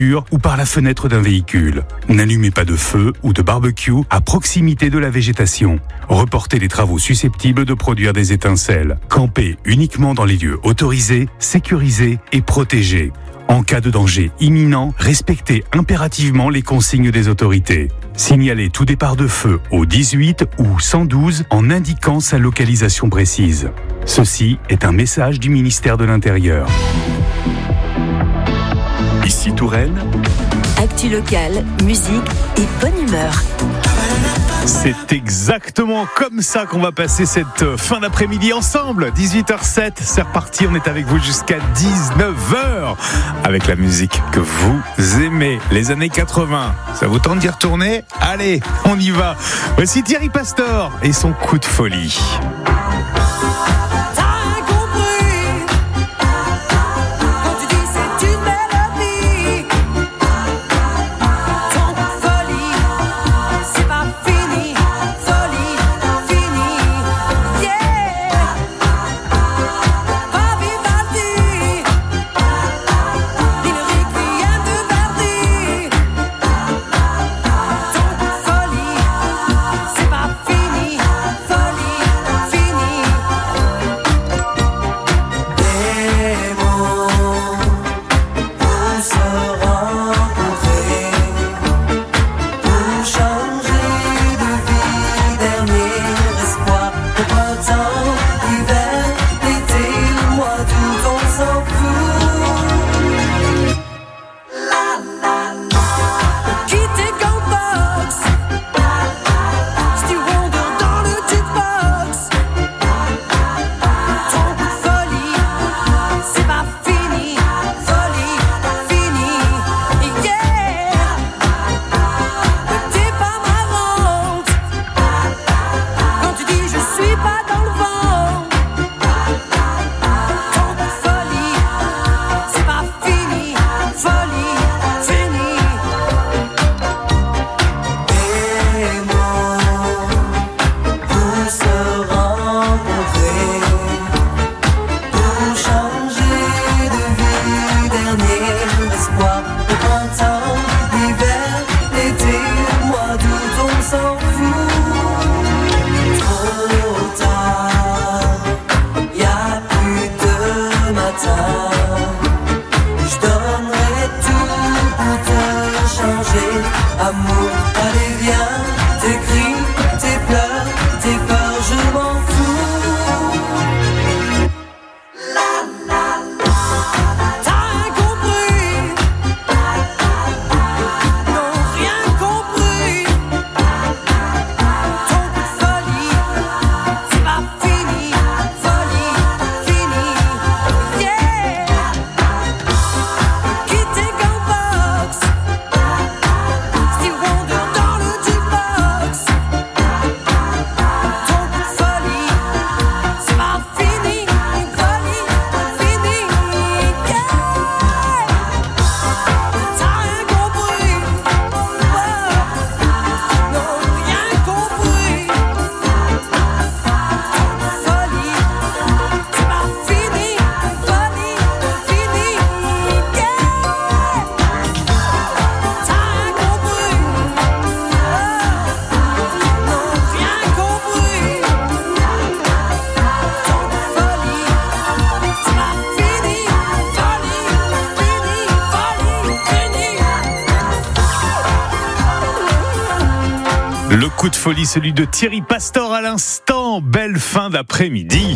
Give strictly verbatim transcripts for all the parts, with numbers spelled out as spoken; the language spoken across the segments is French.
ou par la fenêtre d'un véhicule. N'allumez pas de feu ou de barbecue à proximité de la végétation. Reportez les travaux susceptibles de produire des étincelles. Campez uniquement dans les lieux autorisés, sécurisés et protégés. En cas de danger imminent, respectez impérativement les consignes des autorités. Signalez tout départ de feu au dix-huit ou cent douze en indiquant sa localisation précise. Ceci est un message du ministère de l'Intérieur. Ici Touraine. Actu locale, musique et bonne humeur. C'est exactement comme ça qu'on va passer cette fin d'après-midi ensemble. dix-huit heures sept, c'est reparti, on est avec vous jusqu'à dix-neuf heures avec la musique que vous aimez, les années quatre-vingts. Ça vous tente d'y retourner ? Allez, on y va. Voici Thierry Pastor et son coup de folie. Le coup de folie, celui de Thierry Pastor à l'instant. Belle fin d'après-midi.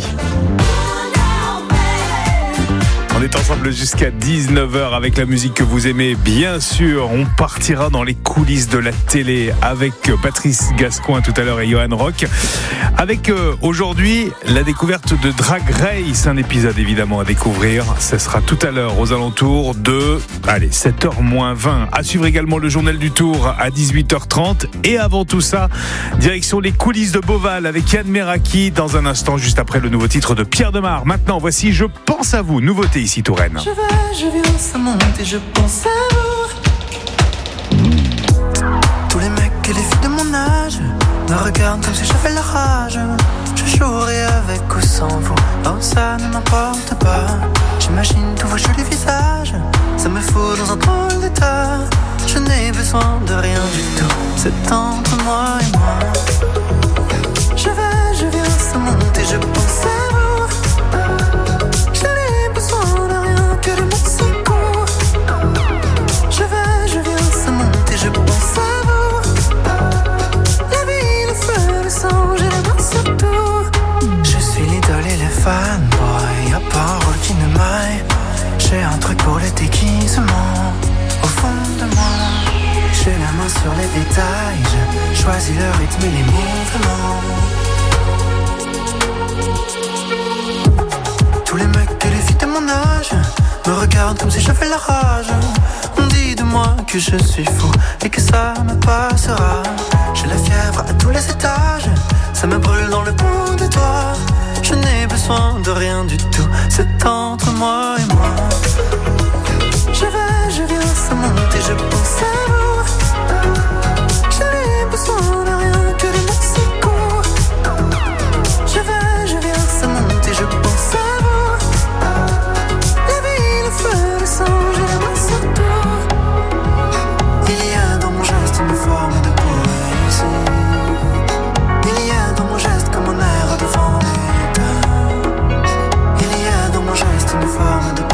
On est ensemble jusqu'à dix-neuf heures avec la musique que vous aimez. Bien sûr, on partira dans les coulisses de la télé avec Patrice Gascoigne tout à l'heure et Johan Rock. Avec euh, aujourd'hui la découverte de Drag Race, un épisode évidemment à découvrir. Ce sera tout à l'heure aux alentours de allez, sept heures moins vingt. À suivre également le journal du Tour à dix-huit heures trente. Et avant tout ça, direction les coulisses de Beauval avec Yann Meraki dans un instant, juste après le nouveau titre de Pierre Demar. Maintenant, voici Je pense à vous, nouveauté ici Touraine. Je vais, je viens, ça monte et je pense à vous. Tous les mecs et les filles de mon âge me regardent comme si j'avais la rage. Je jouerai avec ou sans vous, oh ça ne m'importe pas. J'imagine tous vos jolis visages, ça me fout dans un drôle d'état. Je n'ai besoin de rien du tout, c'est entre moi et moi. Je vais, je viens, ça monte et je pense à vous. Je n'ai besoin de rien que de mon secours. Je vais, je viens, ça monte et je pense à vous. La vie, le feu, le sang, j'ai les mains sur tout. Je suis l'idole et le fanboy, y'a pas un rôle qui ne m'aille. J'ai un truc pour les déguisements, au fond de moi. J'ai la main sur les détails, je choisis le rythme et les mouvements. Tous les mecs et les filles de mon âge me regardent comme si j'avais la rage. On dit de moi que je suis fou et que ça me passera. J'ai la fièvre à tous les étages, ça me brûle dans le bout des doigts. Je n'ai besoin de rien du tout, c'est entre moi et moi. Je vais, je viens, ça monte et je pense à vous. Je n'ai besoin de rien que de mon secours. Je vais, je viens, ça monte et je pense à vous. La vie, le feu, le sang, j'ai la main sur tout. Il y a dans mon geste une forme de poésie. Il y a dans mon geste comme un air de vendetta. Il y a dans mon geste une forme de poésie.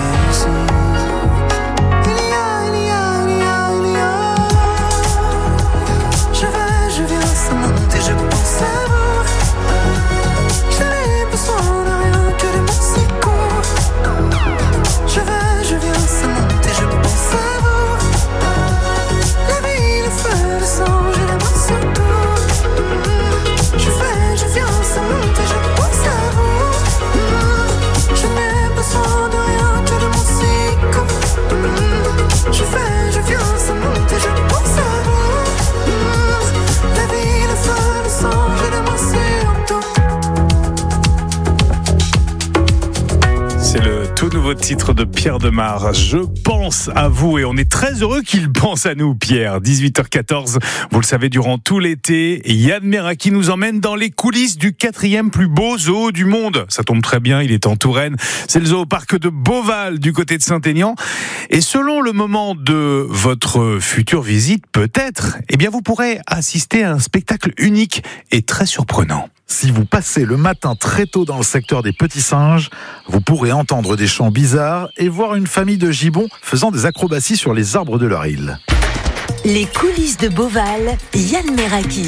Nouveau titre de Pierre Demar, Je pense à vous, et on est très heureux qu'il pense à nous, Pierre. dix-huit heures quatorze, vous le savez, durant tout l'été, Yann Meraki nous emmène dans les coulisses du quatrième plus beau zoo du monde. Ça tombe très bien, il est en Touraine. C'est le zooparc de Beauval, du côté de Saint-Aignan. Et selon le moment de votre future visite, peut-être, eh bien, vous pourrez assister à un spectacle unique et très surprenant. Si vous passez le matin très tôt dans le secteur des petits singes, vous pourrez entendre des chants bizarres et voir une famille de gibbons faisant des acrobaties sur les arbres de leur île. Les coulisses de Beauval, Yann Meraki.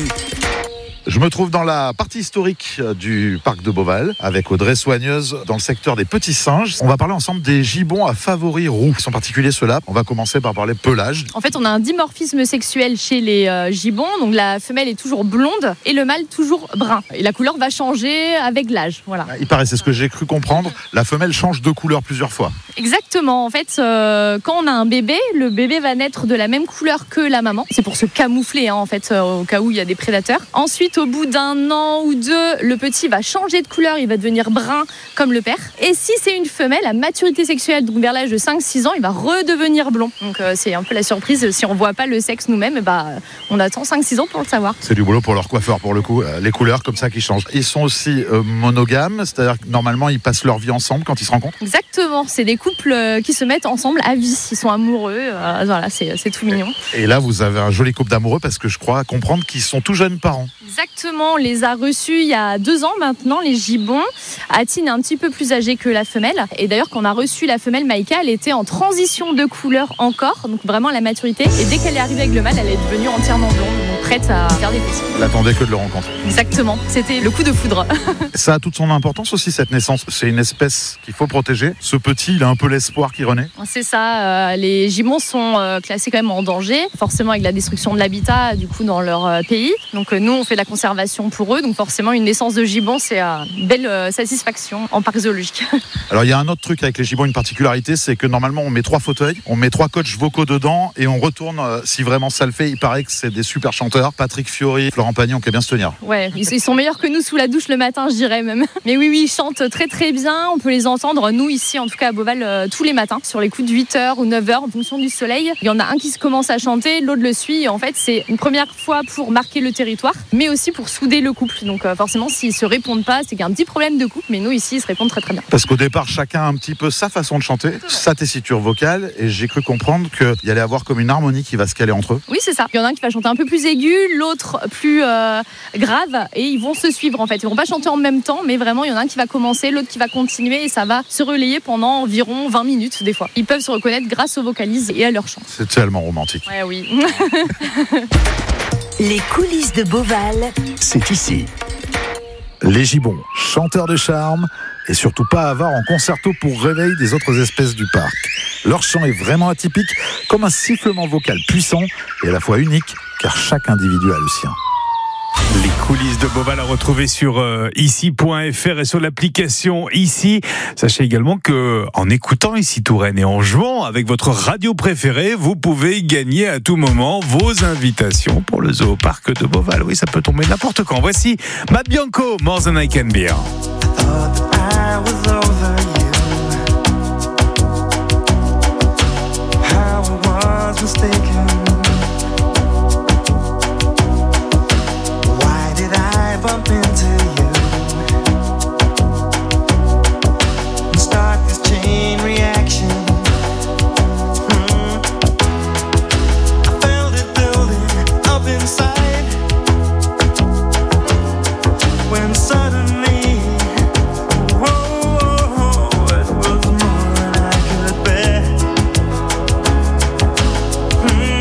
Je me trouve dans la partie historique du parc de Beauval avec Audrey Soigneuse dans le secteur des petits singes. On va parler ensemble des gibbons à favoris roux. Ils sont particuliers ceux-là. On va commencer par parler pelage. En fait, on a un dimorphisme sexuel chez les euh, gibbons. Donc la femelle est toujours blonde et le mâle toujours brun. Et la couleur va changer avec l'âge. Voilà. Il paraît, c'est ce que j'ai cru comprendre, la femelle change de couleur plusieurs fois. Exactement. En fait, euh, quand on a un bébé, le bébé va naître de la même couleur que la maman. C'est pour se camoufler, hein, en fait, euh, au cas où il y a des prédateurs. Ensuite, au bout d'un an ou deux, le petit va changer de couleur, il va devenir brun comme le père. Et si c'est une femelle à maturité sexuelle, donc vers l'âge de cinq six ans, il va redevenir blond. Donc euh, c'est un peu la surprise. Si on ne voit pas le sexe nous-mêmes, bah, on attend cinq six ans pour le savoir. C'est du boulot pour leur coiffeur, pour le coup. Euh, les couleurs comme ça qui changent. Ils sont aussi euh, monogames, c'est-à-dire que normalement, ils passent leur vie ensemble quand ils se rencontrent. Exactement. C'est des couples euh, qui se mettent ensemble à vie. Ils sont amoureux. Euh, voilà, c'est, c'est tout mignon. Et là, vous avez un joli couple d'amoureux parce que je crois comprendre qu'ils sont tout jeunes parents. Exactement. On les a reçus il y a deux ans maintenant, les gibbons. Atine est un petit peu plus âgée que la femelle. Et d'ailleurs, quand on a reçu la femelle Maïka, elle était en transition de couleur encore, donc vraiment la maturité. Et dès qu'elle est arrivée avec le mâle, elle est devenue entièrement blonde, donc prête à faire des petits. Elle attendait que de le rencontrer. Exactement. C'était le coup de foudre. Ça a toute son importance aussi, cette naissance. C'est une espèce qu'il faut protéger. Ce petit, il a un peu l'espoir qui renaît. C'est ça. Euh, les gibbons sont euh, classés quand même en danger, forcément avec la destruction de l'habitat, du coup, dans leur euh, pays. Donc euh, nous, on fait de la conservation pour eux. Donc forcément, une naissance de gibbon, c'est euh, une belle euh, satisfaction en parc zoologique. Alors, il y a un autre truc avec les gibbons, une particularité, c'est que normalement, on met trois fauteuils, on met trois coachs vocaux dedans et on retourne euh, si vraiment ça le fait. Il paraît que c'est des super chanteurs. chanteurs, Patrick Fiori, Florent Pagny, on peut bien se tenir. Ouais, ils sont meilleurs que nous sous la douche le matin, je dirais même. Mais oui, oui, ils chantent très très bien. On peut les entendre, nous ici, en tout cas à Beauval, euh, tous les matins, sur les coups de huit heures ou neuf heures, en fonction du soleil. Il y en a un qui se commence à chanter, l'autre le suit. En fait, c'est une première fois pour marquer le territoire, mais aussi pour souder le couple. Donc euh, forcément, s'ils se répondent pas, c'est qu'il y a un petit problème de couple. Mais nous ici, ils se répondent très très bien. Parce qu'au départ, chacun a un petit peu sa façon de chanter, sa tessiture vocale, et j'ai cru comprendre qu'il y allait avoir comme une harmonie qui va se caler entre eux. Oui, c'est ça. Il y en a un qui va chanter un peu plus aigu, l'autre plus euh, grave, et ils vont se suivre en fait. Ils vont pas chanter en même temps, mais vraiment, il y en a un qui va commencer, l'autre qui va continuer, et ça va se relayer pendant environ vingt minutes des fois. Ils peuvent se reconnaître grâce aux vocalises et à leur chant. C'est tellement romantique. Ouais, oui. Les coulisses de Beauval, C'est ici. Les gibbons, chanteurs de charme et surtout pas avares en concerto pour réveil des autres espèces du parc. Leur chant est vraiment atypique, comme un sifflement vocal puissant et à la fois unique, car chaque individu a le sien. Les coulisses de Beauval à retrouver sur euh, ici point f r et sur l'application Ici. Sachez également que en écoutant Ici Touraine et en jouant avec votre radio préférée, vous pouvez gagner à tout moment vos invitations pour le Zooparc de Beauval. Oui, ça peut tomber n'importe quand. Voici Matt Bianco, More Than I Can Bear. Bump into you and start this chain reaction. hmm. I felt it building up inside when suddenly, whoa, whoa, it was more than I could bear. hmm.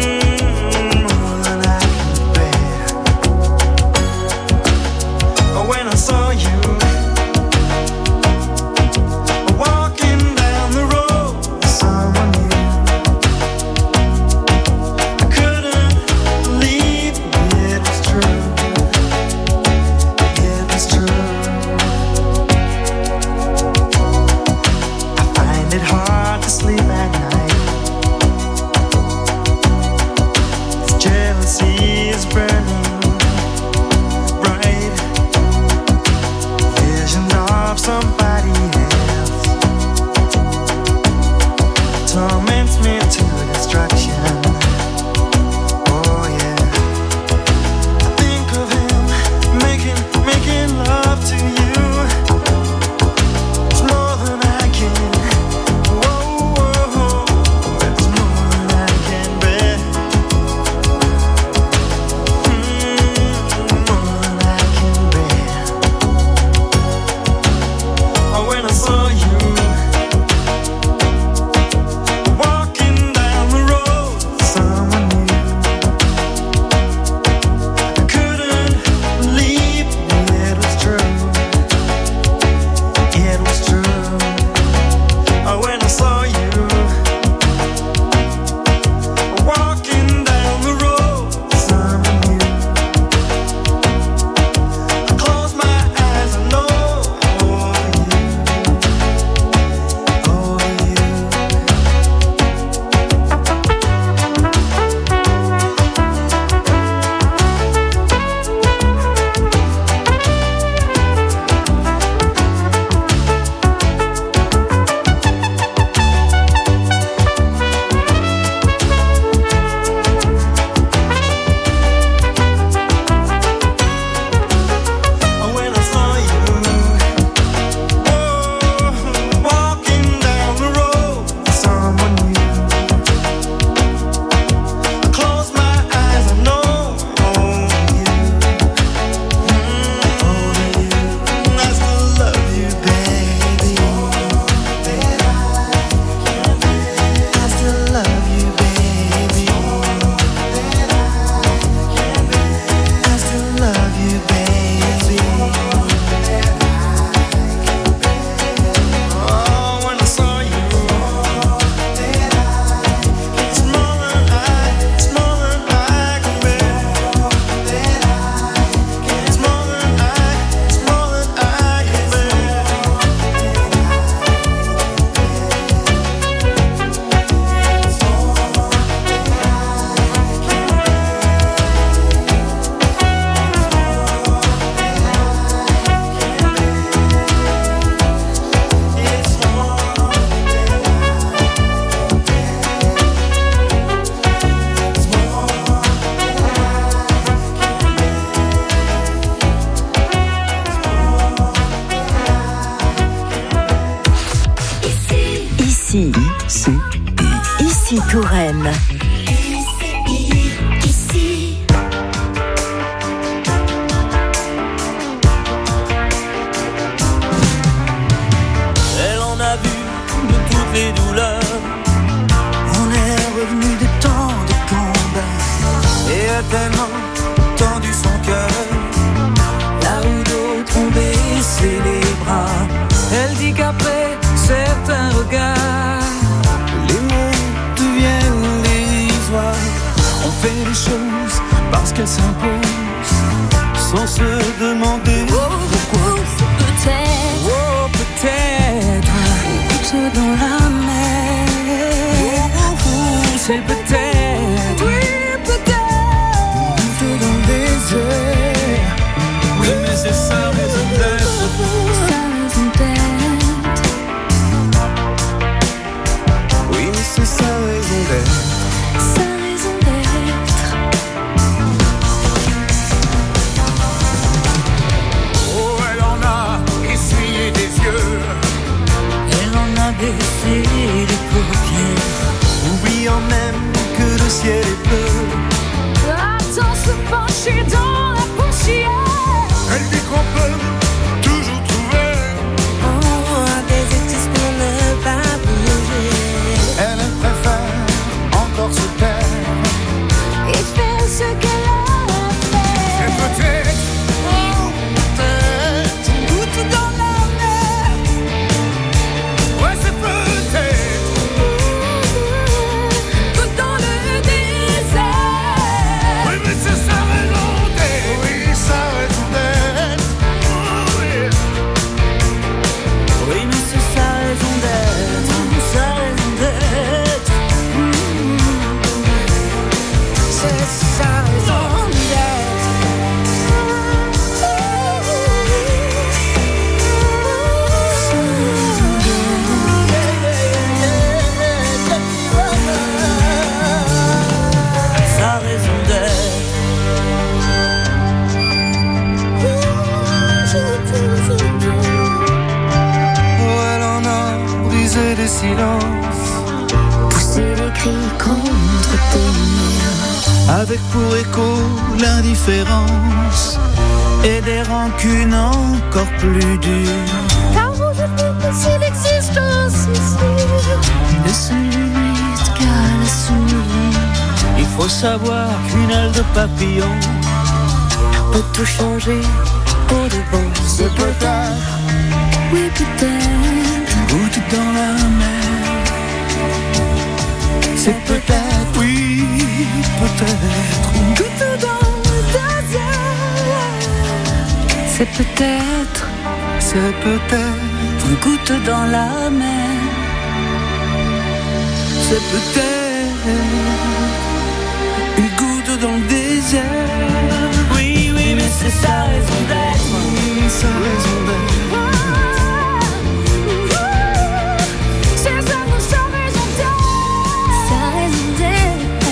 ensemble. Elle en a vu de toutes les douleurs. On est revenu des temps de combat et a tellement tendu son cœur. Là où d'autres ont baissé les bras, elle dit qu'après certains regards, les mots deviennent dérisoires. On fait les choses parce qu'elles s'imposent, sans se demander Oh, pourquoi. peut-être. Oh, peut-être goutte dans la mer. Oh, c'est peut-être. Oui, peut-être goutte dans le désert. Oui, mais c'est sa raison d'être. Sa raison d'être. Oui, mais c'est sa raison d'être. Sa raison d'être. Oh, elle en a essuyé des yeux. Elle en a baissé les paupières, oubliant même que le ciel est bleu. Attends, se pencher dans la poussière. Elle dit qu'on peut toujours trouver des excuses pour ne pas bouger. Elle préfère encore se taire Et faire ce qu'elle a à faire. et peut-être, oh, peut-être une goutte dans la mer. Ouais, c'est peut-être Tout dans le désert. oui, mais c'est sa raison d'être. Oui, sa raison d'être. Oui, oui, mais c'est sa raison d'être. Sa raison d'être. C'est sa raison d'être. Sa raison d'être. Oh, elle en a brisé des silences, Pousser les cris contre tes murs. avec pour écho l'indifférence et des rancunes encore plus dures. Car aujourd'hui, s'il existe un suicide, Ne se limite qu'à la souris. Il faut savoir qu'une aile de papillon peut tout changer pour de bon. c'est peut-être Oui, peut-être. une goutte dans la mer. C'est peut-être, oui, peut-être une goutte dans le désert. C'est peut-être C'est peut-être une goutte dans la mer. C'est peut-être une goutte dans le désert. Oui, oui, mais c'est sa raison d'être. Sa raison d'être. C'est ça, nous, sa raison d'être. Sa raison d'être.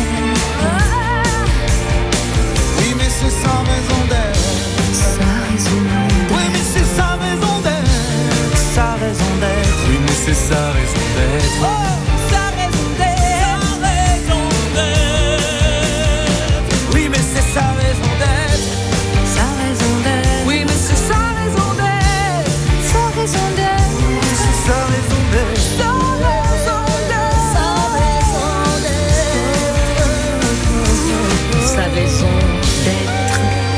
Oui, mais c'est sa raison d'être. Sa raison d'être. Oui, mais c'est sa raison d'être. Sa raison d'être. Oui, mais c'est sa raison d'être. Oh, sa raison d'être. Sa raison d'être. Oui, mais c'est sa raison d'être. Sa raison d'être. Oui, mais c'est sa raison d'être. Sa raison d'être. C'est sa raison d'être. Sa raison d'être. Sa raison d'être.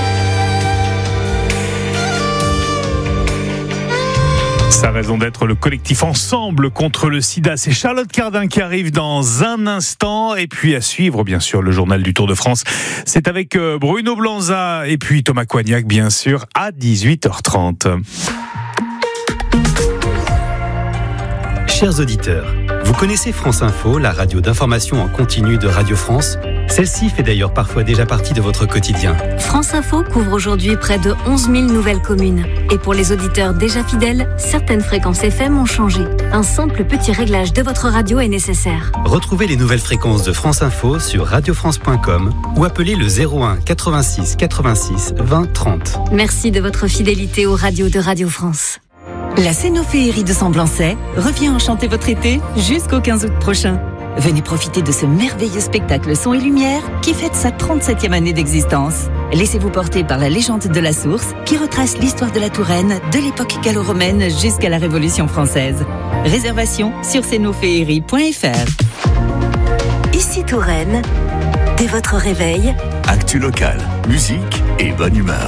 Sa raison d'être, le collectif Ensemble contre le sida. C'est Charlotte Cardin qui arrive dans un instant. Et puis à suivre, bien sûr, le journal du Tour de France. C'est avec Bruno Blanza et puis Thomas Coignac, bien sûr, à dix-huit heures trente. Chers auditeurs, vous connaissez France Info, la radio d'information en continu de Radio France ? Celle-ci fait d'ailleurs parfois déjà partie de votre quotidien. France Info couvre aujourd'hui près de onze mille nouvelles communes. Et pour les auditeurs déjà fidèles, certaines fréquences F M ont changé. Un simple petit réglage de votre radio est nécessaire. Retrouvez les nouvelles fréquences de France Info sur radio france point com ou appelez le zéro un quatre-vingt-six quatre-vingt-six vingt trente. Merci de votre fidélité aux radios de Radio France. La Cénophéerie de Semblançay revient enchanter votre été jusqu'au quinze août prochain. Venez profiter de ce merveilleux spectacle son et lumière qui fête sa trente-septième année d'existence. Laissez-vous porter par la légende de la source qui retrace l'histoire de la Touraine de l'époque gallo-romaine jusqu'à la Révolution française. Réservation sur cénoféerie point f r. Ici Touraine, dès votre réveil, Actu locale, musique et bonne humeur.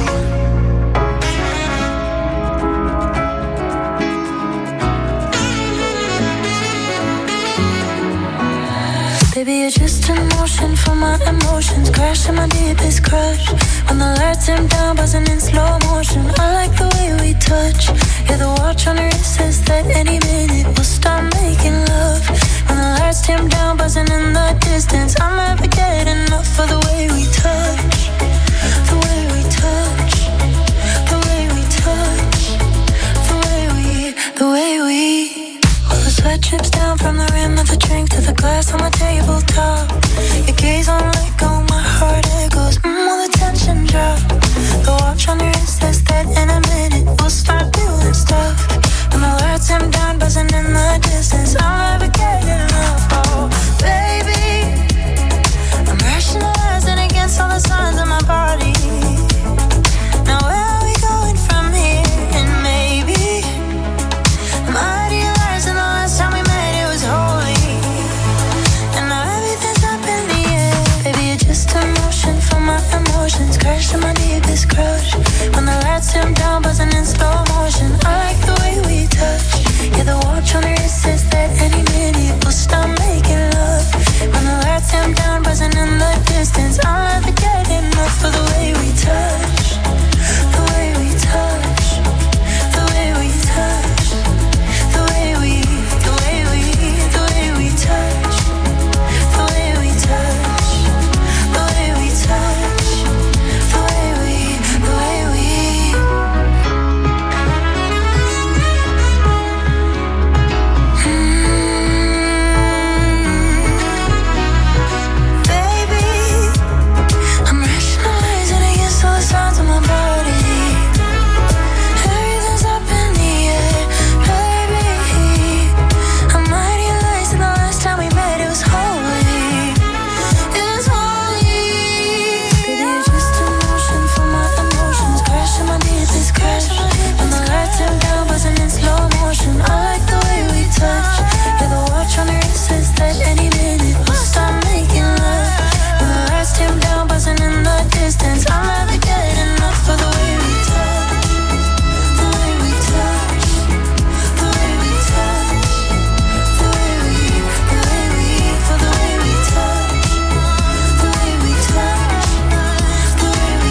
Baby, you're just in motion for my emotions, crashing my deepest crush. When the lights dim down, buzzing in slow motion. I like the way we touch. Yeah, the watch on your wrist says that any minute we'll start making love. When the lights dim down, buzzing in the distance, I'll never get enough of the way we touch. The way we touch. The way we touch. The way we, the way we. The sweat drips down from the rim of the drink to the glass on the tabletop. Your gaze on let go, my heart echoes, mmm, will the tension drop? The watch on your wrist says that in a minute we'll start doing stuff. When the lights dim down, buzzing in the distance, I'll never get enough. Oh, baby, I'm rationalizing against all the signs in my body. Now where are we going from here? And maybe I'm idealizing the last time we met, it was holy. And now everything's up in the air. Baby, you're just emotion for my emotions, crashing my deepest crush. When the lights dim down, buzzing in slow motion. I like the way we touch. Yeah, the watch on your wrist says that any minute we'll start making love. When the lights dim down, buzzing in the distance, I'll never get enough of the way we touch. The way we touch. The way we touch. The way we, the way we, the way we touch. The way we touch. The way we touch. The way we, the way we. Baby, I'm rationalizing against all the signs of my body. Everything's up in the air, baby. I'm idealizing the last time we met, it was holy. It was holy. Baby, you're just emotion for my emotions, crashing my deepest crush. When the lights dim down, buzzing in slow motion. I like the way we touch. Yeah, the watch on your wrist says that any minute we'll start making love. When the lights dim down, buzzing in the distance, I'll never get enough of the way we touch. The way we touch. The way we touch. The way we, the way we, for the way we touch. The way we touch. The way we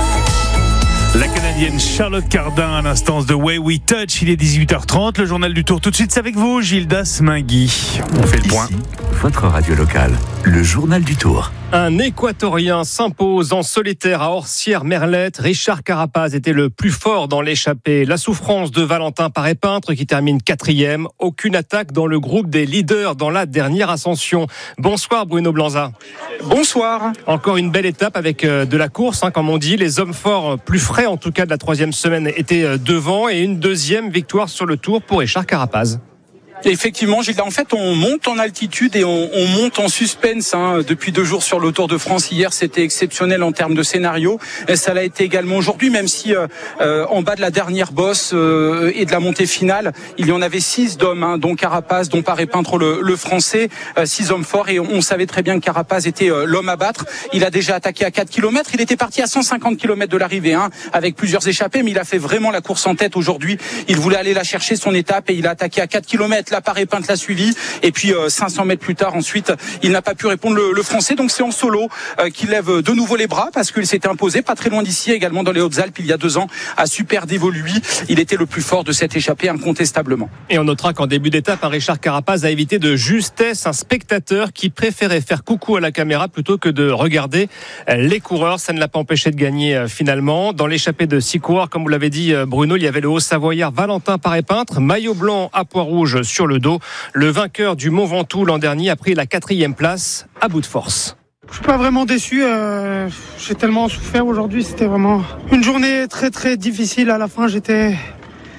touch. La Canadienne Charlotte Cardin à l'instance de Way We Touch. Il est dix-huit heures trente, le journal du Tour tout de suite, c'est avec vous, Gildas Mingui. On fait le point. Ici, votre radio locale, le journal du Tour. Un Équatorien s'impose en solitaire à Orsières-Merlette. Richard Carapaz était le plus fort dans l'échappée. La souffrance de Valentin Paré-Peintre qui termine quatrième. Aucune attaque dans le groupe des leaders dans la dernière ascension. Bonsoir Bruno Blanza. Bonsoir. Encore une belle étape avec de la course, hein, comme on dit. Les hommes forts, plus frais en tout cas de la troisième semaine, étaient devant. Et une deuxième victoire sur le Tour pour Richard Carapaz. Effectivement, Gilles, en fait, on monte en altitude et on, on monte en suspense hein, depuis deux jours sur le Tour de France. Hier, c'était exceptionnel en termes de scénario. Et ça l'a été également aujourd'hui, même si euh, euh, en bas de la dernière bosse euh, et de la montée finale, il y en avait six d'hommes, hein, dont Carapaz, dont Paré-Peintre le, le français, euh, six hommes forts. Et on, on savait très bien que Carapaz était euh, l'homme à battre. Il a déjà attaqué à quatre kilomètres. Il était parti à cent cinquante kilomètres de l'arrivée, hein, avec plusieurs échappées, mais il a fait vraiment la course en tête aujourd'hui. Il voulait aller la chercher, son étape, et il a attaqué à quatre kilomètres. La Paré-Peintre l'a suivi, et puis euh, cinq cents mètres plus tard, ensuite, il n'a pas pu répondre le, le français. Donc c'est en solo euh, qu'il lève de nouveau les bras, parce qu'il s'était imposé pas très loin d'ici, également dans les Hautes-Alpes, il y a deux ans, à Super Devo, lui. Il était le plus fort de cette échappée, incontestablement. Et on notera qu'en début d'étape, un Richard Carapaz a évité de justesse un spectateur qui préférait faire coucou à la caméra plutôt que de regarder les coureurs. Ça ne l'a pas empêché de gagner finalement. Dans l'échappée de six coureurs, comme vous l'avez dit Bruno, il y avait le Haut-Savoyard Valentin Paré-Peintre, maillot blanc à pois rouge sur le dos. Le vainqueur du Mont Ventoux l'an dernier a pris la quatrième place à bout de force. Je suis pas vraiment déçu, euh, j'ai tellement souffert aujourd'hui, c'était vraiment une journée très très difficile. À la fin, j'étais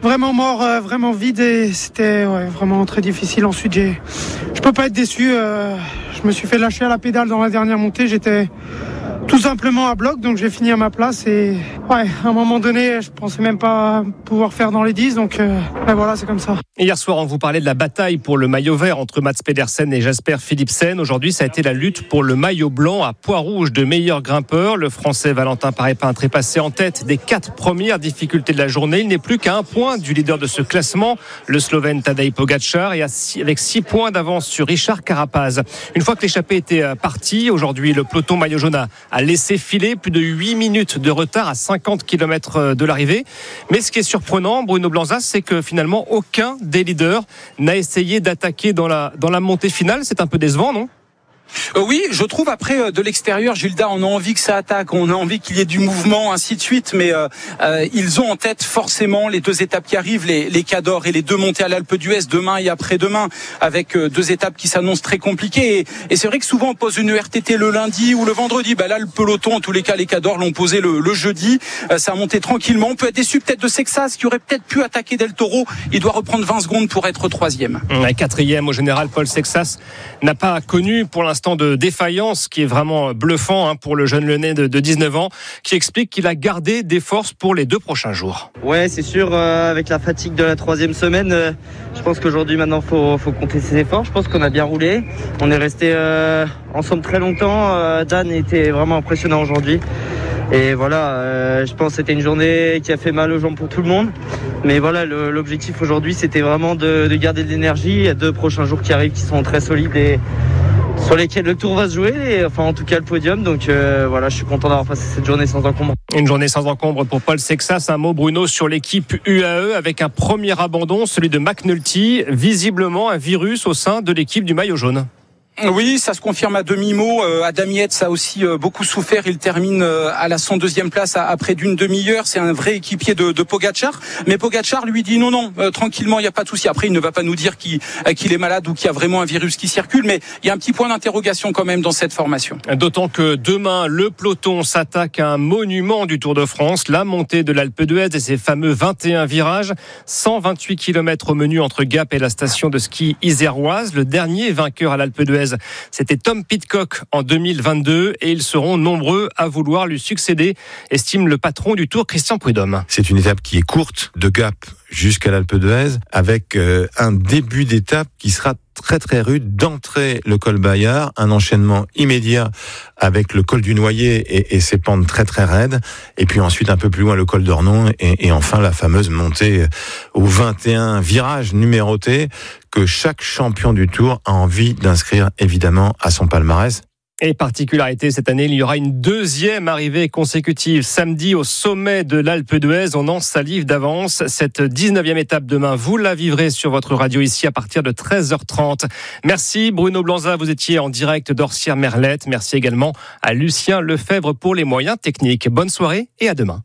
vraiment mort, euh, vraiment vide et c'était ouais, vraiment très difficile. Ensuite, j'ai, je peux pas être déçu. Euh, je me suis fait lâcher à la pédale dans la dernière montée. J'étais tout simplement à bloc, donc j'ai fini à ma place et ouais, à un moment donné, je pensais même pas pouvoir faire dans les dix, donc euh, ben voilà, c'est comme ça. Hier soir, on vous parlait de la bataille pour le maillot vert entre Mats Pedersen et Jasper Philipsen. Aujourd'hui, ça a été la lutte pour le maillot blanc à poids rouge de meilleur grimpeur. Le Français Valentin Paré-Peintre est passé en tête des quatre premières difficultés de la journée. Il n'est plus qu'à un point du leader de ce classement, le Slovène Tadej Pogačar, et avec six points d'avance sur Richard Carapaz. Une fois que l'échappée était partie, aujourd'hui, le peloton maillot jaune a a laissé filer plus de huit minutes de retard à cinquante kilomètres de l'arrivée. Mais ce qui est surprenant, Bruno Blanza, c'est que finalement aucun des leaders n'a essayé d'attaquer dans la, dans la montée finale. C'est un peu décevant, non ? Euh, oui, je trouve après euh, de l'extérieur, Gilda, on a envie que ça attaque, on a envie qu'il y ait du mouvement, ainsi de suite, mais euh, euh, ils ont en tête forcément les deux étapes qui arrivent, les, les Cadors et les deux montées à l'Alpe d'Huez demain et après-demain, avec euh, deux étapes qui s'annoncent très compliquées. Et, et c'est vrai que souvent on pose une R T T le lundi ou le vendredi. Bah là, le peloton, en tous les cas, les Cadors l'ont posé le, le jeudi. Euh, ça a monté tranquillement. On peut être déçu peut-être de Sexas, qui aurait peut-être pu attaquer Del Toro. Il doit reprendre vingt secondes pour être troisième. Ouais, quatrième au général, Paul Sexas n'a pas connu pour l'instant de défaillance, qui est vraiment bluffant hein, pour le jeune Lyonnais de, de dix-neuf ans, qui explique qu'il a gardé des forces pour les deux prochains jours. Ouais, c'est sûr, euh, avec la fatigue de la troisième semaine, euh, je pense qu'aujourd'hui maintenant faut, faut compter ses efforts. Je pense qu'on a bien roulé, on est resté euh, ensemble très longtemps. euh, Dan était vraiment impressionnant aujourd'hui. Et voilà, euh, je pense que c'était une journée qui a fait mal aux jambes pour tout le monde. Mais voilà, le, l'objectif aujourd'hui, c'était vraiment de, de garder de l'énergie. Il y a deux prochains jours qui arrivent qui sont très solides et sur lesquels le tour va se jouer, et, enfin en tout cas le podium. Donc euh, voilà, je suis content d'avoir passé cette journée sans encombre. Une journée sans encombre pour Paul Sexas. Un mot, Bruno, sur l'équipe U A E avec un premier abandon, celui de McNulty. Visiblement un virus au sein de l'équipe du maillot jaune. Oui, ça se confirme à demi-mot. Euh, Adam Yates a aussi euh, beaucoup souffert. Il termine euh, à la cent deuxième place à, à près d'une demi-heure. C'est un vrai équipier de, de Pogačar. Mais Pogačar lui dit non, non, euh, tranquillement, il n'y a pas de souci. Après, il ne va pas nous dire qu'il, euh, qu'il est malade ou qu'il y a vraiment un virus qui circule. Mais il y a un petit point d'interrogation quand même dans cette formation. D'autant que demain, le peloton s'attaque à un monument du Tour de France, la montée de l'Alpe d'Huez et ses fameux vingt et un virages. cent vingt-huit kilomètres au menu entre Gap et la station de ski iséroise. Le dernier vainqueur à l'Alpe d'Huez, c'était Tom Pidcock en deux mille vingt-deux, et ils seront nombreux à vouloir lui succéder, estime le patron du Tour, Christian Prudhomme. C'est une étape qui est courte, de Gap jusqu'à l'Alpe d'Huez, avec euh, un début d'étape qui sera très très rude, d'entrer le col Bayard, un enchaînement immédiat avec le col du Noyer et, et ses pentes très très raides, et puis ensuite un peu plus loin le col d'Ornon, et, et enfin la fameuse montée aux vingt et un virages numérotés que chaque champion du Tour a envie d'inscrire évidemment à son palmarès. Et particularité, cette année, il y aura une deuxième arrivée consécutive samedi au sommet de l'Alpe d'Huez. On en salive d'avance. Cette dix-neuvième étape demain, vous la vivrez sur votre radio ici à partir de treize heures trente. Merci Bruno Blanza, vous étiez en direct d'Orsières-Merlette. Merci également à Lucien Lefebvre pour les moyens techniques. Bonne soirée et à demain.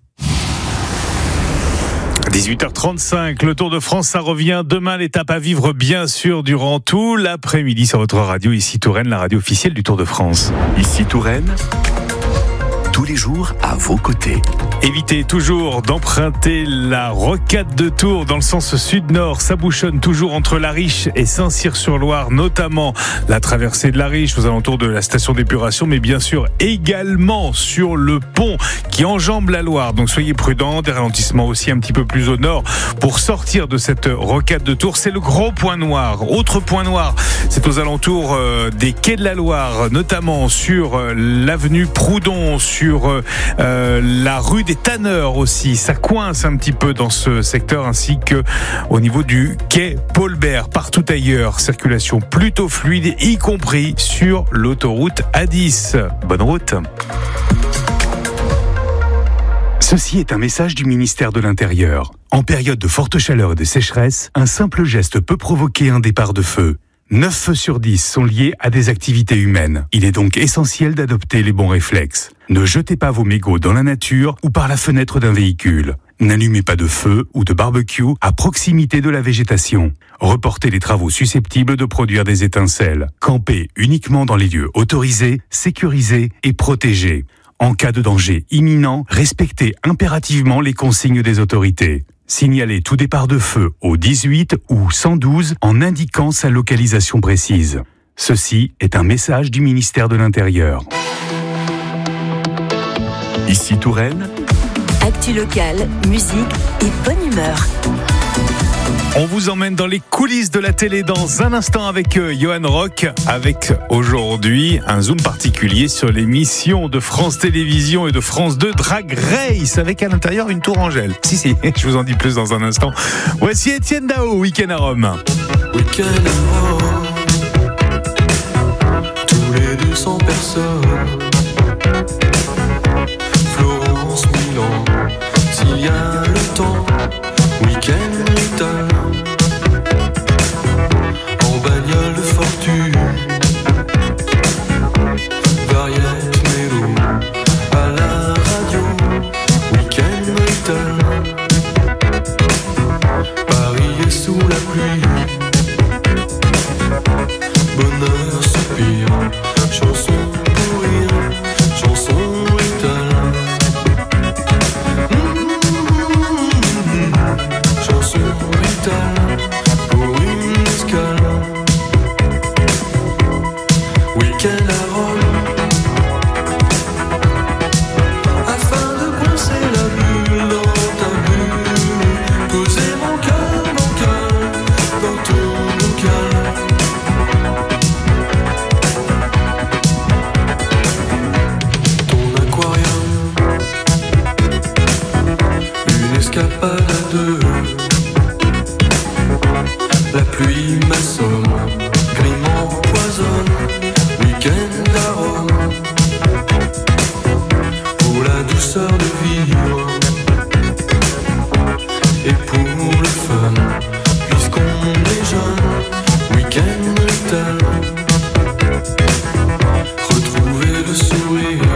dix-huit heures trente-cinq, le Tour de France, ça revient demain. L'étape à vivre, bien sûr, durant tout l'après-midi sur votre radio. Ici Touraine, la radio officielle du Tour de France. Ici Touraine, tous les jours à vos côtés. Évitez toujours d'emprunter la rocade de Tours dans le sens sud-nord. Ça bouchonne toujours entre La Riche et Saint-Cyr-sur-Loire, notamment la traversée de La Riche aux alentours de la station d'épuration, mais bien sûr également sur le pont qui enjambe la Loire. Donc soyez prudents, des ralentissements aussi un petit peu plus au nord pour sortir de cette rocade de Tours. C'est le gros point noir. Autre point noir, c'est aux alentours euh, des quais de la Loire, notamment sur euh, l'avenue Proudhon, sur euh, la rue des Tanneurs aussi. Ça coince un petit peu dans ce secteur, ainsi que au niveau du quai Paul-Bert. Partout ailleurs, circulation plutôt fluide, y compris sur l'autoroute A dix. Bonne route. Ceci est un message du ministère de l'Intérieur. En période de forte chaleur et de sécheresse, un simple geste peut provoquer un départ de feu. neuf feux sur dix sont liés à des activités humaines. Il est donc essentiel d'adopter les bons réflexes. Ne jetez pas vos mégots dans la nature ou par la fenêtre d'un véhicule. N'allumez pas de feu ou de barbecue à proximité de la végétation. Reportez les travaux susceptibles de produire des étincelles. Campez uniquement dans les lieux autorisés, sécurisés et protégés. En cas de danger imminent, respectez impérativement les consignes des autorités. Signalez tout départ de feu au dix-huit ou cent douze en indiquant sa localisation précise. Ceci est un message du ministère de l'Intérieur. Ici Touraine. Actu locale, musique et bonne humeur. On vous emmène dans les coulisses de la télé dans un instant avec euh, Johan Rock, avec aujourd'hui un zoom particulier sur l'émission de France Télévisions et de France deux Drag Race, avec à l'intérieur une tourangelle. Si, si, je vous en dis plus dans un instant. Voici Étienne Dao, Week-end à Rome. Week-end à Rome, tous les deux cents personnes. Florence, Milan, s'il y a le temps. Week-end brutal, en bagnole de fortune. Variette mélo, à la radio. Week-end brutal, Paris est sous la pluie. Bonheur, soupir, chanson pour rire, chanson brutale. Chanson brutale pour une escale. Week-end à Rome, afin de coincer la bulle dans ta bulle. Poser mon cœur, mon cœur dans ton bocal. Ton aquarium, une escapade à deux. La pluie m'assomme, gris m'empoisonne. Week-end à Rome, pour la douceur de vivre et pour le fun, puisqu'on est jeune. Week-end brutal, retrouver le sourire.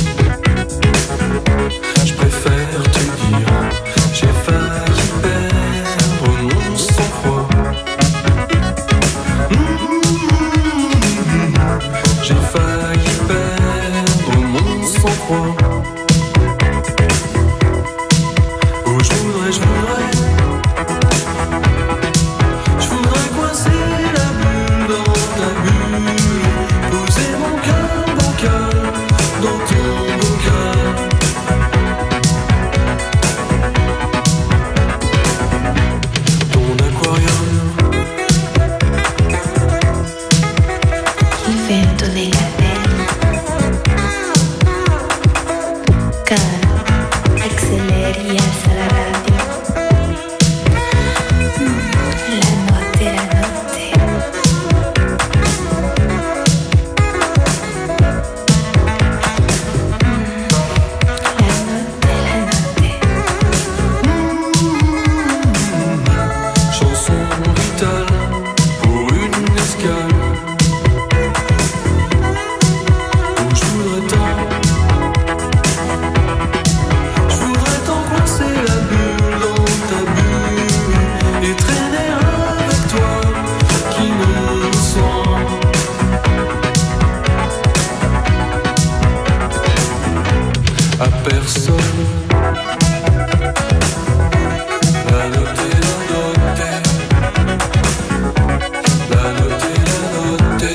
Je préfère te dire, j'ai failli perdre mon sang-froid. J'ai failli perdre mon sang-froid. Oh, je voudrais, je voudrais, je voudrais coincer la bulle dans ta bulle. Poser mon cœur, mon cœur dans ton bocal. Ton aquarium, Il vento dei capelli, calma, acceleri e alza la radio. Mm, La notte, la notte. Mm, La notte, la notte. chanson brutale pour une escale. Oh, je voudrais tant, je voudrais tant coincer la bulle dans ta bulle et traîner avec toi qui ne sent à personne. La note est la note, la note est la note,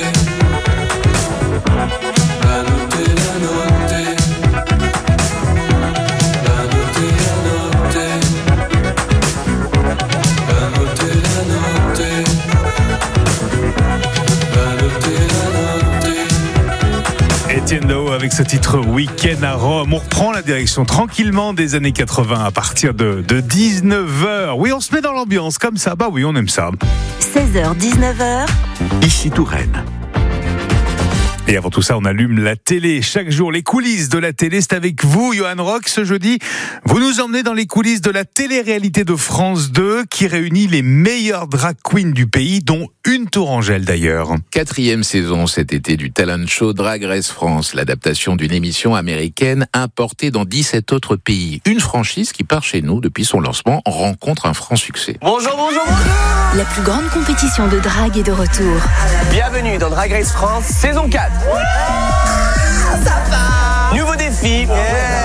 la note est la note, la note est la note, la note est la note, la note est la note. Étienne Dao avec ce titre Week-end à Rome. On reprend la direction tranquillement des années quatre-vingts à partir de, de dix-neuf heures. Oui, on se met dans l'ambiance comme ça. Bah oui, on aime ça. seize heures dix-neuf heures. Ici Touraine. Et avant tout ça, on allume la télé. Chaque jour, les coulisses de la télé, c'est avec vous, Johan Rock. Ce jeudi, vous nous emmenez dans les coulisses de la télé-réalité de France deux qui réunit les meilleures drag queens du pays, dont une tourangelle d'ailleurs. Quatrième saison cet été du talent show Drag Race France, l'adaptation d'une émission américaine importée dans dix-sept autres pays. Une franchise qui, par chez nous, depuis son lancement, rencontre un franc succès. Bonjour, bonjour, bonjour. La plus grande compétition de drague est de retour. Bienvenue dans Drag Race France, saison quatre. Ça va. Nouveau défi. Yeah.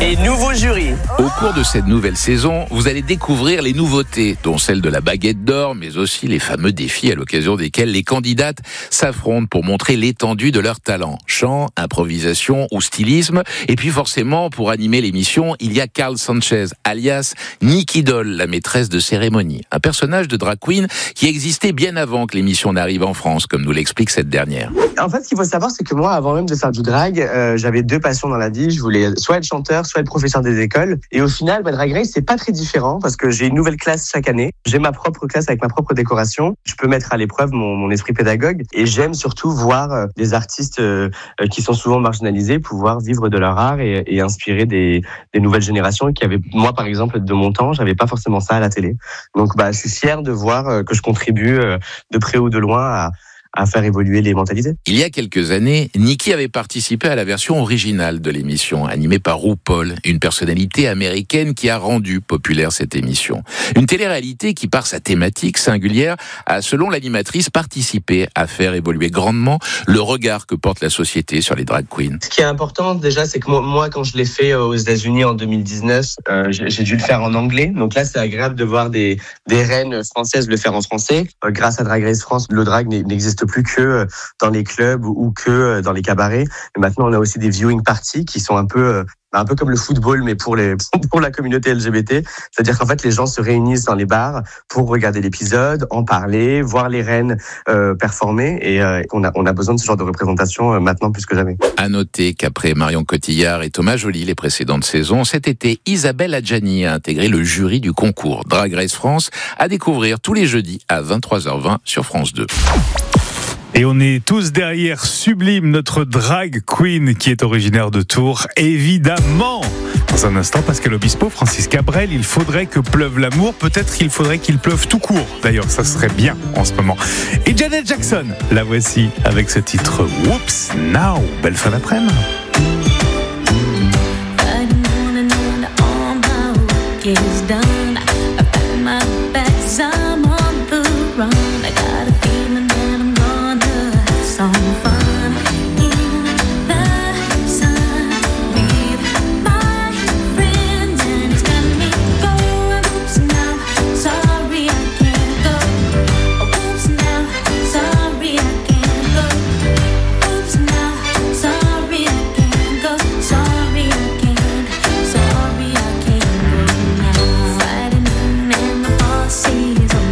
et nouveau jury. Au cours de cette nouvelle saison, vous allez découvrir les nouveautés, dont celle de la baguette d'or, mais aussi les fameux défis à l'occasion desquels les candidates s'affrontent pour montrer l'étendue de leur talent. Chant, improvisation ou stylisme. Et puis forcément, pour animer l'émission, il y a Carl Sanchez, alias Nikki Doll, la maîtresse de cérémonie. Un personnage de drag queen qui existait bien avant que l'émission n'arrive en France, comme nous l'explique cette dernière. En fait, ce qu'il faut savoir, c'est que moi, avant même de faire du drag, euh, j'avais deux passions dans la vie. Je voulais soit être chanteur, soit être professeur des écoles. Et au final, bah, Drag Race, c'est pas très différent parce que j'ai une nouvelle classe chaque année. J'ai ma propre classe avec ma propre décoration. Je peux mettre à l'épreuve mon, mon esprit pédagogue. Et j'aime surtout voir euh, des artistes euh, qui sont souvent marginalisés pouvoir vivre de leur art et, et inspirer des, des nouvelles générations qui avaient, moi par exemple, de mon temps, j'avais pas forcément ça à la télé. Donc, bah, je suis fier de voir euh, que je contribue euh, de près ou de loin à à faire évoluer les mentalités. Il y a quelques années, Nikki avait participé à la version originale de l'émission, animée par RuPaul, une personnalité américaine qui a rendu populaire cette émission. Une télé-réalité qui, par sa thématique singulière, a, selon l'animatrice, participé à faire évoluer grandement le regard que porte la société sur les drag queens. Ce qui est important, déjà, c'est que moi, quand je l'ai fait aux États-Unis en deux mille dix-neuf, euh, j'ai dû le faire en anglais. Donc là, c'est agréable de voir des, des reines françaises le faire en français. Euh, grâce à Drag Race France, le drag n'existe plus que dans les clubs ou que dans les cabarets. Et maintenant, on a aussi des viewing parties qui sont un peu un peu comme le football, mais pour les pour la communauté L G B T. C'est-à-dire qu'en fait, les gens se réunissent dans les bars pour regarder l'épisode, en parler, voir les reines euh, performer. Et euh, on a on a besoin de ce genre de représentation euh, maintenant plus que jamais. À noter qu'après Marion Cotillard et Thomas Joly les précédentes saisons, cet été, Isabelle Adjani a intégré le jury du concours Drag Race France, à découvrir tous les jeudis à vingt-trois heures vingt sur France deux. Et on est tous derrière Sublime, notre drag queen qui est originaire de Tours, évidemment. Dans un instant, Pascal Obispo, Francis Cabrel, il faudrait que pleuve l'amour. Peut-être qu'il faudrait qu'il pleuve tout court. D'ailleurs, ça serait bien en ce moment. Et Janet Jackson, la voici avec ce titre Whoops Now. Belle fin d'après-midi. Seas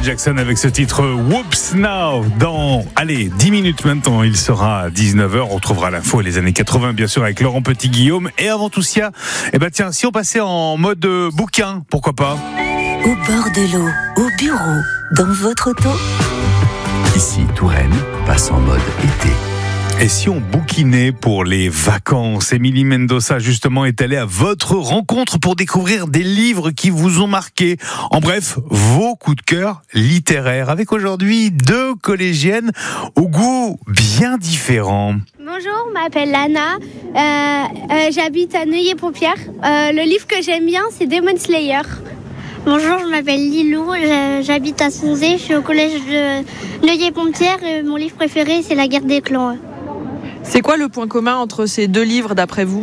Jackson avec ce titre Whoops Now. Dans, allez, dix minutes maintenant, il sera à dix-neuf heures. On retrouvera l'info et les années quatre-vingts, bien sûr, avec Laurent Petit-Guillaume. Et avant tout ça, eh ben tiens, si on passait en mode euh, bouquin, pourquoi pas? Au bord de l'eau, au bureau, dans votre auto. Ici, Touraine passe en mode été. Et si on bouquinait pour les vacances? Émilie Mendoza, justement, est allée à votre rencontre pour découvrir des livres qui vous ont marqué. En bref, vos coups de cœur littéraires. Avec aujourd'hui deux collégiennes au goût bien différent. Bonjour, je m'appelle Lana. Euh, euh, j'habite à Neuilly-Paupières. Euh, le livre que j'aime bien, c'est Demon Slayer. Bonjour, je m'appelle Lilou, j'habite à Sonzé, je suis au collège de Neuilly-Paupières et mon livre préféré, c'est La guerre des clans. C'est quoi le point commun entre ces deux livres d'après vous?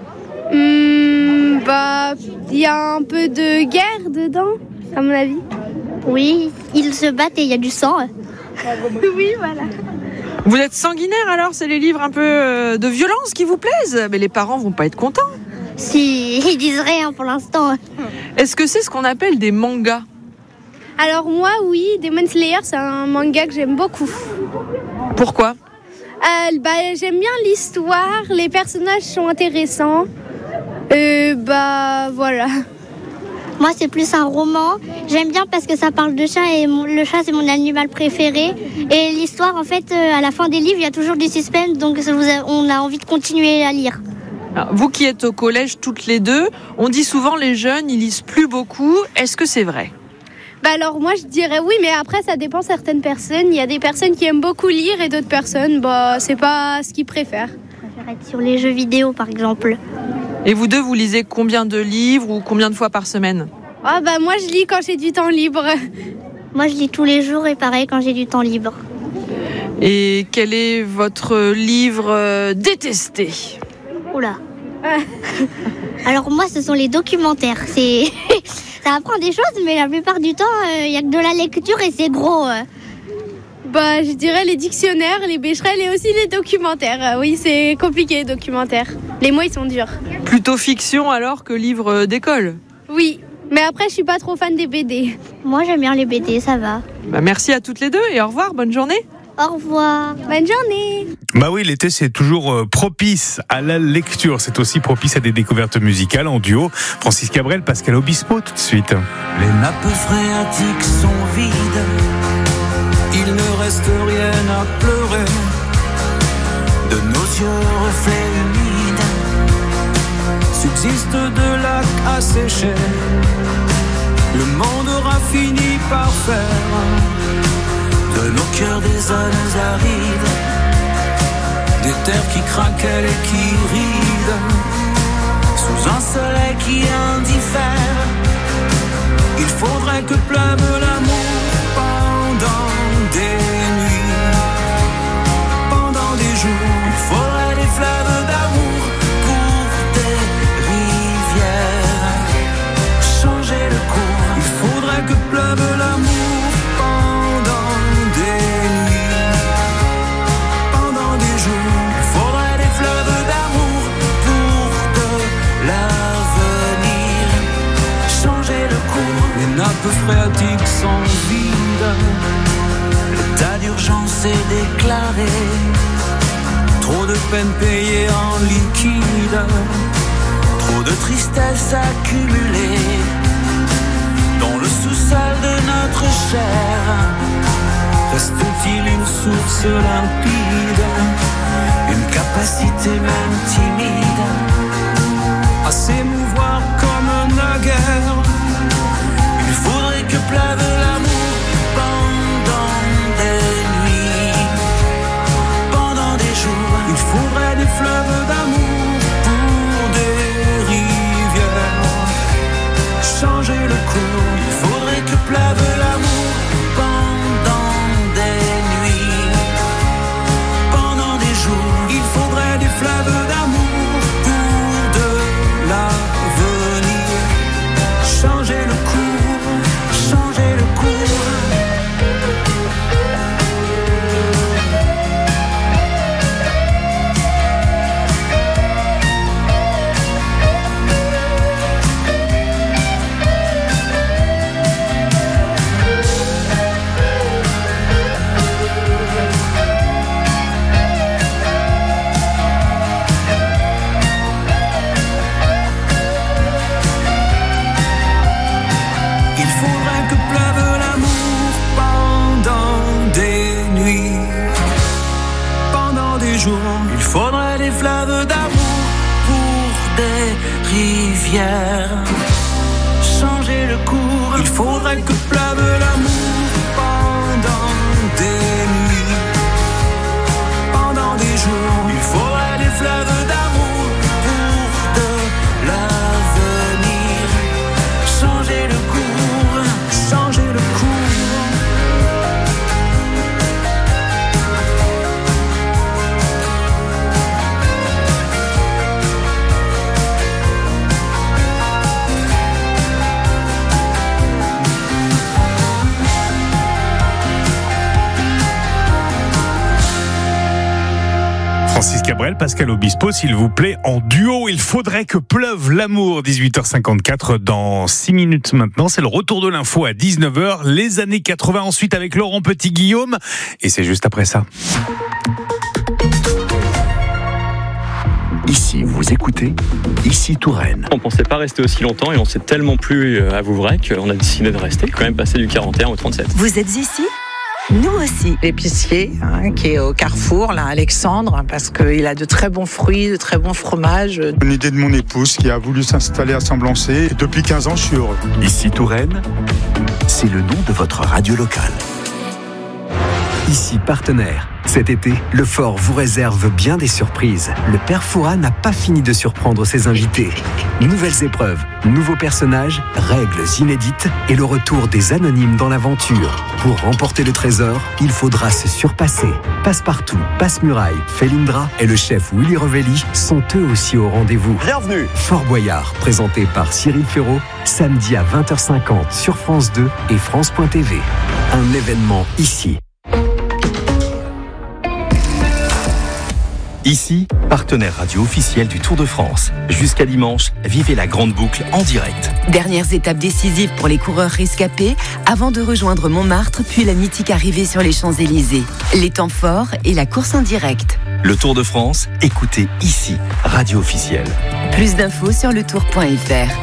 Mmh, bah, il y a un peu de guerre dedans, à mon avis. Oui, ils se battent et il y a du sang. Oui, voilà. Vous êtes sanguinaire alors? C'est les livres un peu de violence qui vous plaisent? Mais les parents vont pas être contents. Si, ils disent rien pour l'instant. Est-ce que c'est ce qu'on appelle des mangas? Alors moi, oui, Demon Slayer, c'est un manga que j'aime beaucoup. Pourquoi? Euh, bah, j'aime bien l'histoire, les personnages sont intéressants. Euh, bah voilà. Moi, c'est plus un roman. J'aime bien parce que ça parle de chat et mon, le chat, c'est mon animal préféré. Et l'histoire, en fait, euh, à la fin des livres, il y a toujours du suspense, donc ça vous a, on a envie de continuer à lire. Alors, vous qui êtes au collège toutes les deux, on dit souvent les jeunes, ils lisent plus beaucoup. Est-ce que c'est vrai? Bah alors moi je dirais oui, mais après ça dépend certaines personnes. Il y a des personnes qui aiment beaucoup lire et d'autres personnes, bah c'est pas ce qu'ils préfèrent. Je préfère être sur les jeux vidéo par exemple. Et vous deux, vous lisez combien de livres ou combien de fois par semaine? Ah bah moi je lis quand j'ai du temps libre. Moi je lis tous les jours et pareil quand j'ai du temps libre. Et quel est votre livre détesté? Oula. Alors moi ce sont les documentaires, c'est... ça apprend des choses mais la plupart du temps il euh, y a que de la lecture et c'est gros. Euh. Bah je dirais les dictionnaires, les bécherelles et aussi les documentaires. Oui c'est compliqué les documentaires, les mots ils sont durs. Plutôt fiction alors que livre d'école? Oui, mais après je suis pas trop fan des B D. Moi j'aime bien les B D, ça va. Bah, merci à toutes les deux et au revoir, bonne journée. Au revoir. Bonne journée. Bah oui, l'été c'est toujours propice à la lecture, c'est aussi propice à des découvertes musicales en duo. Francis Cabrel, Pascal Obispo, tout de suite. Les nappes phréatiques sont vides, il ne reste rien à pleurer. De nos yeux reflets humides, subsiste de lacs asséchés. Le monde aura fini par faire de nos cœurs des zones arides, des terres qui craquellent et qui rident, sous un soleil qui indiffère. Il faudrait que pleuve l'amour pendant des nuits, pendant des jours. Il faudrait des fleuves d'amour pour des rivières, changer le cours. Il faudrait que pleuve l'amour nappes phréatiques sont vides, l'état d'urgence est déclaré, trop de peine payée en liquide, trop de tristesse accumulée dans le sous-sol de notre chair. Reste-t-il une source limpide, une capacité même timide à s'émouvoir comme naguère? Il faudrait que pleuve l'amour pendant des nuits, pendant des jours. Il faudrait des fleuves d'amour pour des rivières, changer le cours. Il faudrait que pleuve l'amour pendant des nuits, pendant des jours. Il faudrait des fleuves d'amour pour de l'avenir, changer le cours. Changer le jours, il faudrait des fleuves d'amour pour des rivières. Changer le cours, il faudrait que pleuve l'amour pendant des nuits, pendant des jours, il faudrait des fleuves d'amour pour de l'avenir. Changer le cours, changer le cours. Francis Cabrel, Pascal Obispo, s'il vous plaît, en duo. Il faudrait que pleuve l'amour. dix-huit heures cinquante-quatre dans six minutes maintenant. C'est le retour de l'info à dix-neuf heures. Les années quatre-vingts ensuite avec Laurent Petit-Guillaume. Et c'est juste après ça. Ici, vous écoutez, ici Touraine. On pensait pas rester aussi longtemps et on s'est tellement plu à Vouvray qu'on a décidé de rester, quand même passer du quarante et un au trente-sept. Vous êtes ici ? Nous aussi. L'épicier, hein, qui est au Carrefour, là, Alexandre, parce qu'il a de très bons fruits, de très bons fromages. Une idée de mon épouse qui a voulu s'installer à Saint-Blancé. Et depuis quinze ans, je suis heureux. Ici Touraine, c'est le nom de votre radio locale. Ici partenaire. Cet été, le Fort vous réserve bien des surprises. Le Père Fouras n'a pas fini de surprendre ses invités. Nouvelles épreuves, nouveaux personnages, règles inédites et le retour des anonymes dans l'aventure. Pour remporter le trésor, il faudra se surpasser. Passepartout, Passe-Muraille, Felindra et le chef Willy Revelli sont eux aussi au rendez-vous. Bienvenue. Fort Boyard, présenté par Cyril Ferraud, samedi à vingt heures cinquante sur France deux et France point T V. Un événement ici. Ici, partenaire radio officiel du Tour de France. Jusqu'à dimanche, vivez la grande boucle en direct. Dernières étapes décisives pour les coureurs rescapés avant de rejoindre Montmartre, puis la mythique arrivée sur les Champs-Élysées. Les temps forts et la course en direct. Le Tour de France, écoutez ici, radio officielle. Plus d'infos sur le tour point f r.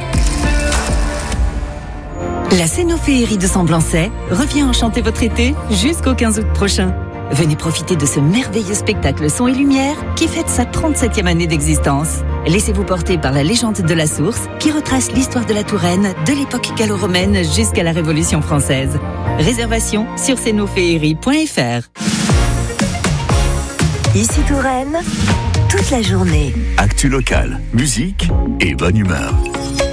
La Cénoféerie de Semblançay revient enchanter votre été jusqu'au quinze août prochain. Venez profiter de ce merveilleux spectacle son et lumière qui fête sa trente-septième année d'existence. Laissez-vous porter par la légende de la source qui retrace l'histoire de la Touraine de l'époque gallo-romaine jusqu'à la Révolution française. Réservation sur cénoféerie point f r. Ici Touraine, toute la journée. Actu locale, musique et bonne humeur.